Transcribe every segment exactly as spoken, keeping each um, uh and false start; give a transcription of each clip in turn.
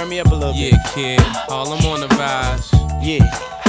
Turn me up a little yeah, bit. Yeah, kid. Harlem on the rise. Yeah.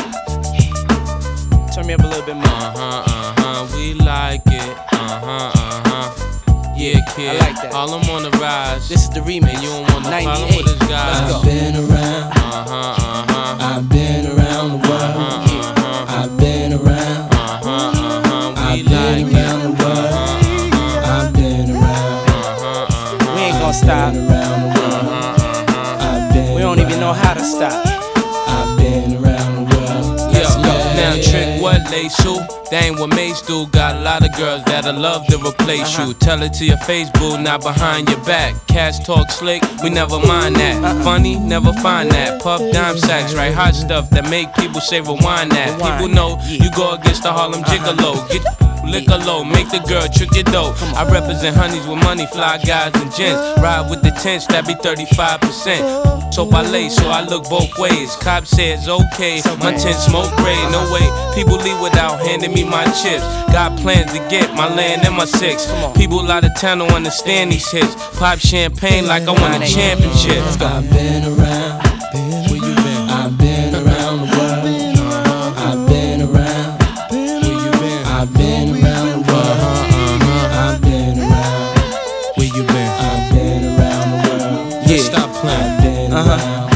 Turn me up a little bit more. Uh-huh, uh-huh. We like it. Uh-huh, uh-huh. Yeah, kid. I like that. Harlem on the rise. This is the remix. And you don't want no problem with this guy. Let's go. I've been around. Uh-huh, uh-huh. I've been around the world. Uh-huh, uh-huh. I've been around. Uh-huh, uh-huh. We I've like been it. around the world. Uh-huh, I've been around. uh-huh, uh-huh. We ain't gonna stop. Been around the world. Uh-huh, I've been We don't even know how to stop. I've been around the world. Yo, now trick what lace who? That ain't what Mace do. Got a lot of girls that'll love to replace Uh-huh. you. Tell it to your face, boo, not behind your back. Cats talk slick, we never mind that. Uh-uh. Funny, never find that. Puff dime sacks, right? Hot stuff that make people say rewind that. Rewind. People know Yeah. you go against the Harlem Uh-huh. Gigolo. Get liquor low, make the girl trick your dough. I represent honeys with money, fly guys and gents. Ride with the tents, that be thirty-five percent. So I lay, so I look both ways. Cop says okay, my tent smoke gray. No way, people leave without handing me my chips. Got plans to get my land and my six. People out of town don't understand these hits. Pop champagne like I won a championship. I've been around. Where you been? I've been around the world. I've been around. Where you been? I've been around the world. I've been around. Where you been? I've been around the world. Yeah. Stop playing. I've been Uh-huh. around.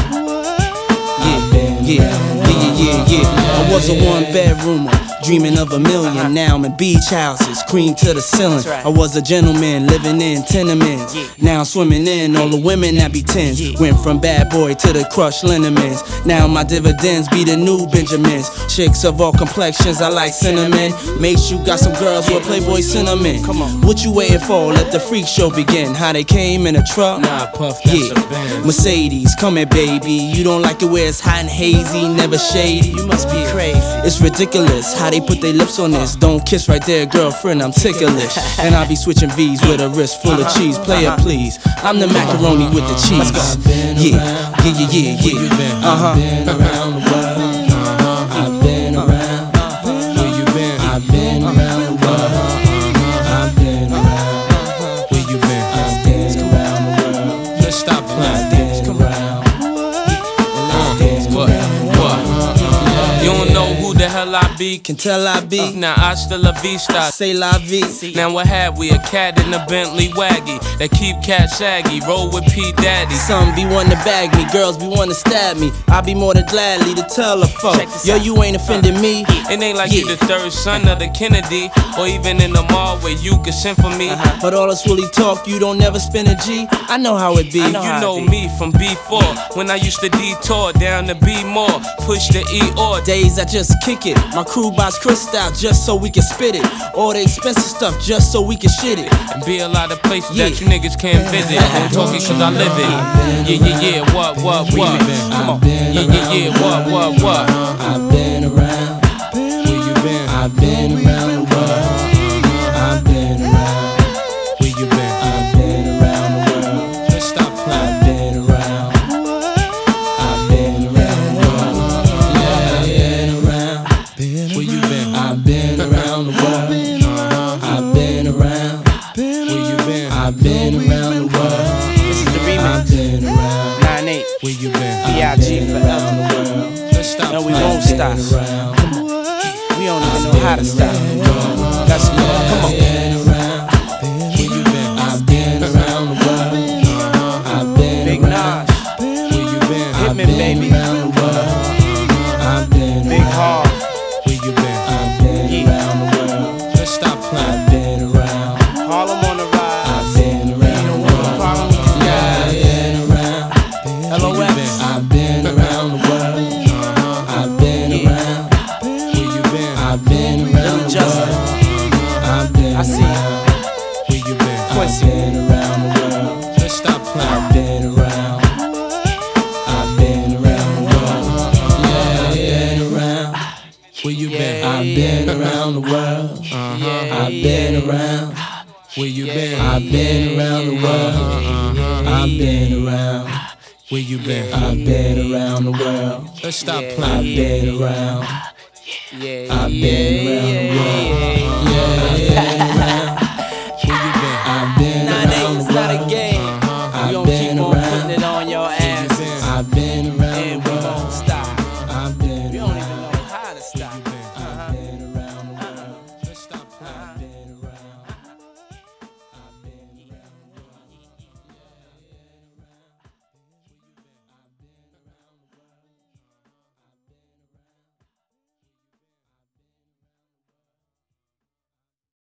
Yeah, yeah, yeah, yeah, yeah. I was a one bedroomer, dreaming of a million. Now I'm in beach houses, cream to the ceiling. That's right. I was a gentleman living in tenements. Yeah. Now I'm swimming in all the women that be tens. Yeah. Went from bad boy to the crushed liniments. Now my dividends be the new Benjamins. Chicks of all complexions, I like cinnamon. Make sure you got some girls with Playboy cinnamon. Come on, what you waiting for? Let the freak show begin. How they came in a truck? Nah, Puff, that's Yeah, a band. Mercedes, come here, baby. You don't like it where it's hot and hazy, never shady. You must be crazy. It's ridiculous how they put their lips on this. Don't kiss right there, girlfriend, I'm ticklish. And I be switching V's with a wrist full of cheese. Player, please. I'm the macaroni with the cheese. Yeah, yeah, yeah, yeah, yeah. Uh huh. Been around the world. I've been around. Where you been? I've been around the world. I've been around. Where you been? I've been around the world. Let's stop playing. I've been around. What? What? You don't know who the hell I be? Can tell I be. Now hasta la vista. Say la vie. Now what have we? A cat in a Bentley waggy that keep cat shaggy. Roll with P Daddy. Some be wanting to bag me, girls be wanting to stab me. I be more than gladly to tell a folk. Check this Yo, out. you ain't offending me. It ain't like Yeah. you the third son of the Kennedy, or even in the mall where you can send for me. Uh-huh. But all this really talk, you don't never spend a G. I know how it be. You know me from B four, when I used to detour down to B more, push the E or Days I just kick it. My crew buys crystal just so we can spit it. All the expensive stuff just so we can shit it. and be a lot of places Yeah. that you niggas can't visit. I'm talking cause I live it. Yeah, yeah, yeah, what, what, what? Come on. Yeah, yeah, yeah, what, what, what? I've been around. Where you been? I've been around the world. I've been around. Where you been? I've been around the world. Let's stop playing. I've been around. I've been around the world. Yeah, I've been around. Where you been? I've been around the world. I've been around. Where you been? I've been around the world. This is the I've remix. been around. nine eight. Where you been? B I G Been forever. around the world. Let's stop And we playing. won't stop. Been around. We don't even know how to stop. Let's go. Come on. Been around. Where you been? I've been around the world. I've been Big around. Nas. Where you been? Hit me, Been baby. around the world. I've been Big around. Hall. Where you been? I've been Yeah. around the world. Let's stop playing. I've been around. Harlem on the I've rise. been around the world. Problem with these guys. I've been around. L O X. I've been around the world. I've been around. Where you been? I've been around the Justin. world. I've been I see. around. Where you been? Quincy. I've been around the world. Let's stop playing. I've been around. I've been around the world. Yeah, I've been around. Where you been? I've been around the world. I've been around. Where you been? I've been around the world. I've been around. Where you been? I've been around the world. Let's stop Yeah. playing. I've been around. Yeah, I've been around the world. Yeah, I've been around.